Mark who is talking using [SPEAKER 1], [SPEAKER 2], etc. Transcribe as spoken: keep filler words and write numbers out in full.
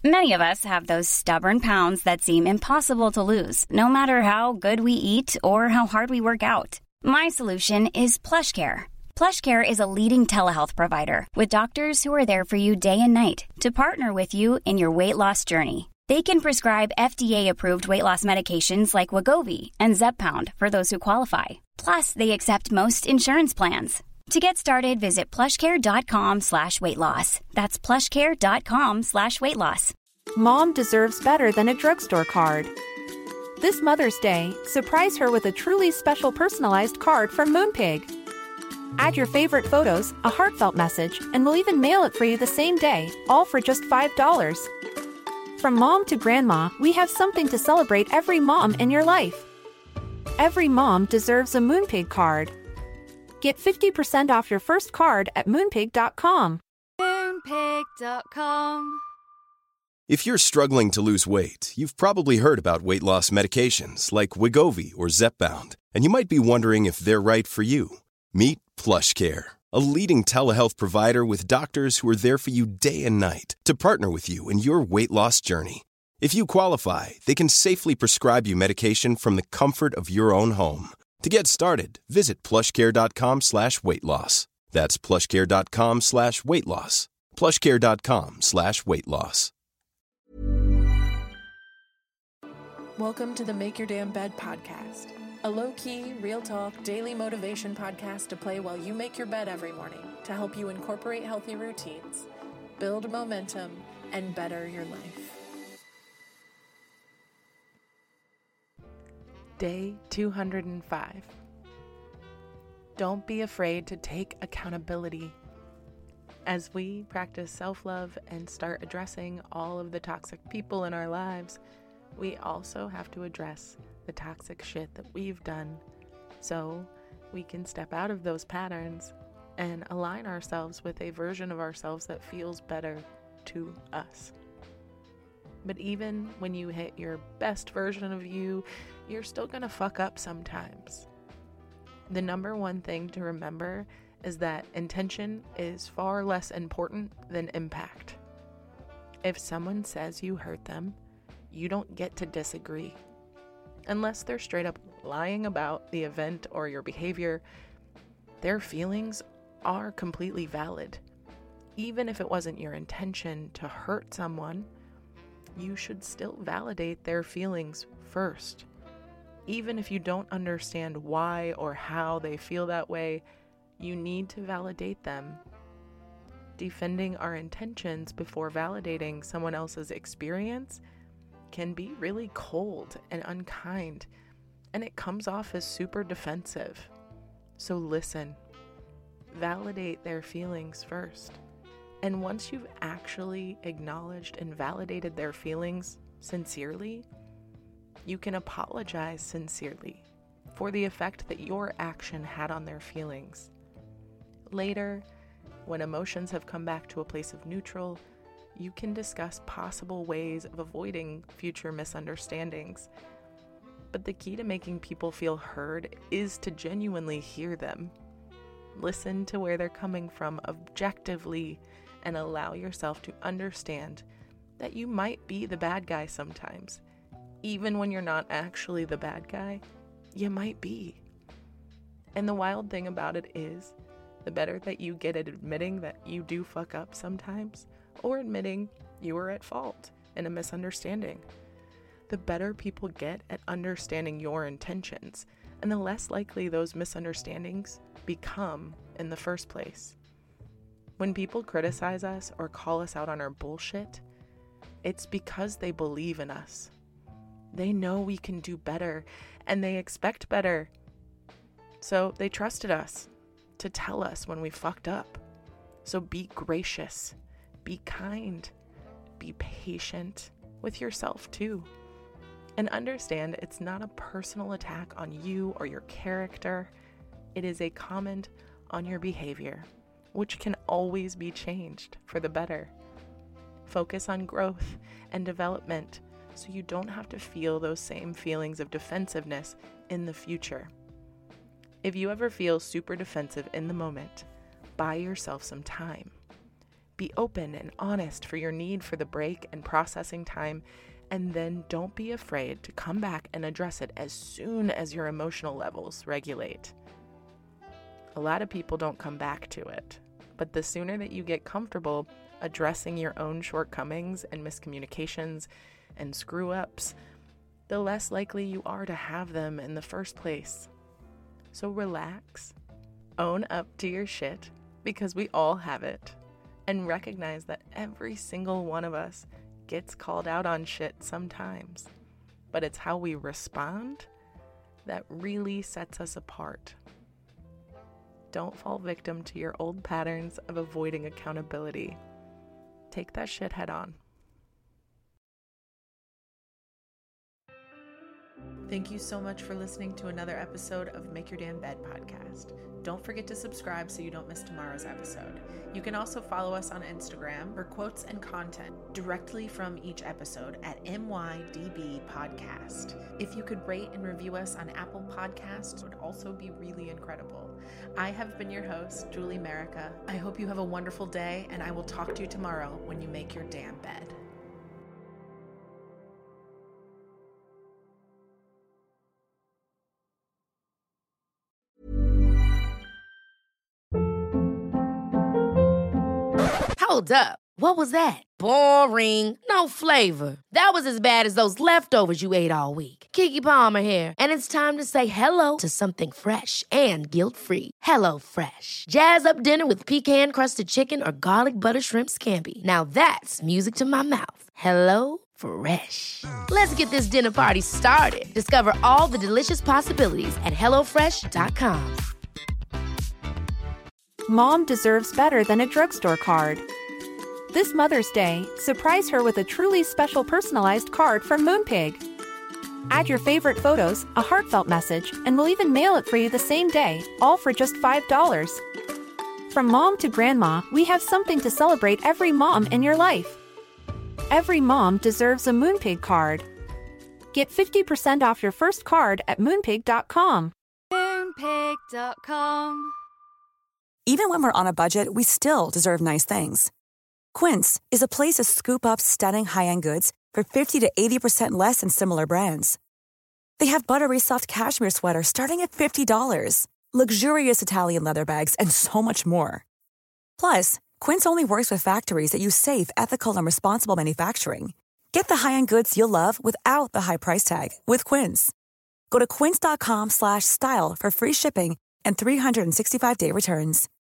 [SPEAKER 1] Many of us have those stubborn pounds that seem impossible to lose, no matter how good we eat or how hard we work out. My solution is PlushCare. PlushCare is a leading telehealth provider with doctors who are there for you day and night to partner with you in your weight loss journey. They can prescribe F D A-approved weight loss medications like Wegovy and Zepbound for those who qualify. Plus, they accept most insurance plans. To get started, visit plushcare.com slash weight loss. That's plushcare.com slash weight loss.
[SPEAKER 2] Mom deserves better than a drugstore card. This Mother's Day, surprise her with a truly special personalized card from Moonpig. Add your favorite photos, a heartfelt message, and we'll even mail it for you the same day, all for just five dollars. From mom to grandma, we have something to celebrate every mom in your life. Every mom deserves a Moonpig card. Get fifty percent off your first card at moonpig dot com.
[SPEAKER 3] moonpig dot com.
[SPEAKER 4] If you're struggling to lose weight, you've probably heard about weight loss medications like Wegovy or Zepbound, and you might be wondering if they're right for you. Meet PlushCare, a leading telehealth provider with doctors who are there for you day and night to partner with you in your weight loss journey. If you qualify, they can safely prescribe you medication from the comfort of your own home. To get started, visit plushcare.com slash weight loss. That's plushcare.com slash weight loss. plushcare.com slash weight loss.
[SPEAKER 5] Welcome to the Make Your Damn Bed podcast, a low-key, real talk, daily motivation podcast to play while you make your bed every morning to help you incorporate healthy routines, build momentum, and better your life. Day two hundred five. Don't be afraid to take accountability. As we practice self-love and start addressing all of the toxic people in our lives, we also have to address the toxic shit that we've done so we can step out of those patterns and align ourselves with a version of ourselves that feels better to us. But even when you hit your best version of you, you're still gonna fuck up sometimes. The number one thing to remember is that intention is far less important than impact. If someone says you hurt them, you don't get to disagree. Unless they're straight up lying about the event or your behavior, their feelings are completely valid. Even if it wasn't your intention to hurt someone, you should still validate their feelings first. Even if you don't understand why or how they feel that way, you need to validate them. Defending our intentions before validating someone else's experience can be really cold and unkind, and it comes off as super defensive. So listen, validate their feelings first. And once you've actually acknowledged and validated their feelings sincerely, you can apologize sincerely for the effect that your action had on their feelings. Later, when emotions have come back to a place of neutral, you can discuss possible ways of avoiding future misunderstandings. But the key to making people feel heard is to genuinely hear them. Listen to where they're coming from objectively and allow yourself to understand that you might be the bad guy sometimes. Even when you're not actually the bad guy, you might be. And the wild thing about it is, the better that you get at admitting that you do fuck up sometimes, or admitting you were at fault in a misunderstanding, the better people get at understanding your intentions, and the less likely those misunderstandings become in the first place. When people criticize us or call us out on our bullshit, it's because they believe in us. They know we can do better, and they expect better. So they trusted us to tell us when we fucked up. So be gracious, be kind, be patient with yourself too. And understand it's not a personal attack on you or your character. It is a comment on your behavior, which can always be changed for the better. Focus on growth and development so you don't have to feel those same feelings of defensiveness in the future. If you ever feel super defensive in the moment, buy yourself some time. Be open and honest for your need for the break and processing time, and then don't be afraid to come back and address it as soon as your emotional levels regulate. A lot of people don't come back to it, but the sooner that you get comfortable addressing your own shortcomings and miscommunications and screw-ups, the less likely you are to have them in the first place. So relax, own up to your shit, because we all have it, and recognize that every single one of us gets called out on shit sometimes. But it's how we respond that really sets us apart. Don't fall victim to your old patterns of avoiding accountability. Take that shit head on. Thank you so much for listening to another episode of Make Your Damn Bed podcast. Don't forget to subscribe so you don't miss tomorrow's episode. You can also follow us on Instagram for quotes and content directly from each episode at M Y D B Podcast. If you could rate and review us on Apple Podcasts, it would also be really incredible. I have been your host, Julie Merica. I hope you have a wonderful day, and I will talk to you tomorrow when you make your damn bed.
[SPEAKER 6] Hold up. What was that? Boring. No flavor. That was as bad as those leftovers you ate all week. Keke Palmer here, and it's time to say hello to something fresh and guilt-free. Hello Fresh. Jazz up dinner with pecan-crusted chicken or garlic butter shrimp scampi. Now that's music to my mouth. Hello Fresh. Let's get this dinner party started. Discover all the delicious possibilities at hello fresh dot com.
[SPEAKER 2] Mom deserves better than a drugstore card. This Mother's Day, surprise her with a truly special personalized card from Moonpig. Add your favorite photos, a heartfelt message, and we'll even mail it for you the same day, all for just five dollars. From mom to grandma, we have something to celebrate every mom in your life. Every mom deserves a Moonpig card. Get fifty percent off your first card at moonpig dot com.
[SPEAKER 3] Moonpig dot com.
[SPEAKER 7] Even when we're on a budget, we still deserve nice things. Quince is a place to scoop up stunning high-end goods for fifty to eighty percent less than similar brands. They have buttery soft cashmere sweaters starting at fifty dollars, luxurious Italian leather bags, and so much more. Plus, Quince only works with factories that use safe, ethical, and responsible manufacturing. Get the high-end goods you'll love without the high price tag with Quince. Go to quince dot com slash style for free shipping and three sixty-five day returns.